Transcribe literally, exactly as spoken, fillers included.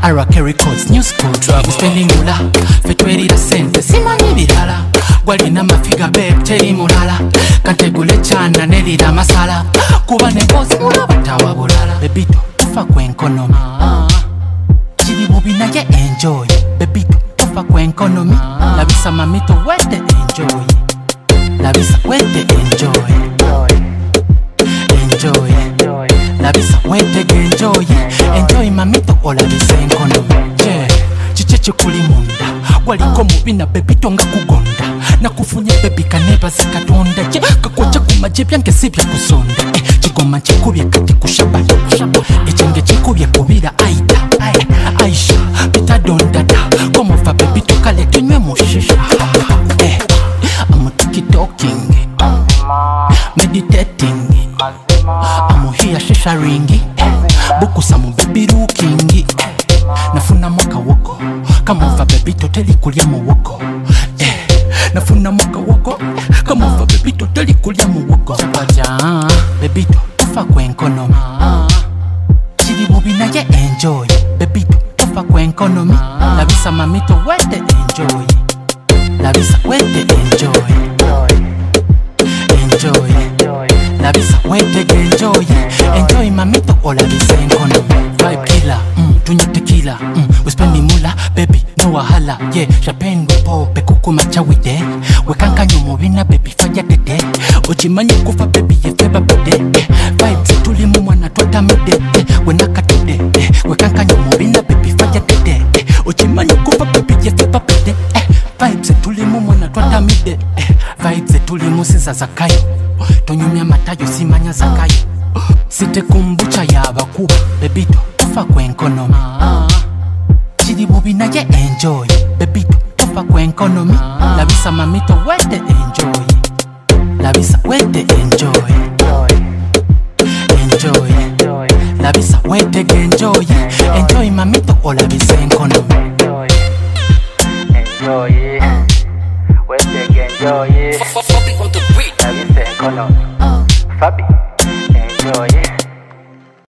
Arake Records, New School Drug. Spending mula, fetweri da sente, simanyi birala. Walina mafiga babe, teri mulala. Kantegule chana, nelira masala. Kuba ne boss, mula batawa bulala. Bebito, tufa kwenkonomi. Chidi bubi na ye enjoy. Bebito, tufa kwenkonomi. Labisa mamito, wete enjoy. Labisa wete enjoy. Enjoy. Labisa wete enjoy. Enjoy mamito, olabisa enkonomi. Yeah, chicheche kuli munda. Waliko mubina bebito nga kugonda. Na kufunye bebi kaneba zikatonda. Je, kakwacha kumajebya nke sibya kusonda. Eh, chigoma chikubye kati kushabana. Echenge chikubye kubira aida. Aisha, pita dondada. Komo fa bebito kale tunywe mushisha. Eh, I'm tiki-talking, meditating. I'm here shisha ringi. Buku samu baby looking. Nafuna mwaka woko. Kama ufa bebito teli kulia mwoko. Eh, nafuna mwaka woko. Kama ufa bebito teli kulia mwoko. Baja, bebito tufa kwenkonomi. Chidi bubi na ye enjoy. Bebito tufa kwenkonomi. Labisa mamito wete enjoy. Labisa wete enjoy. Enjoy. Labisa wete enjoy. Enjoy mamito o labisa enkonomi. Vibe killer, mm, tunywe tequila, mm, we spendi mula, baby, no wahala, yeah, Japan po, pekuku machawide, wekanka nyumubina, baby, faya dede, ojimanyi kufa, baby, yefeba bede, vibes, tulimu mwana tuata mide, wenaka tude, wekanka nyumubina, baby, faya dede, ojimanyi kufa, baby, yefeba bede, vibes, tulimu mwana tuata mide, vibes, tulimu siza zakayo, tonyumia matayo, simanya zakayo, site kumbucha ya baku, bebito, tufa kwenkonomi. Chidi bubi na ye enjoy. Bebito, tufa kwenkonomi. Labisa mamito wete enjoy. Labisa wete enjoy. Enjoy. Labisa wete enjoy. Enjoy mamito o labisa enkonomi. Enjoy it. Wete enjoy it. Labisa enkonomi. Fabi.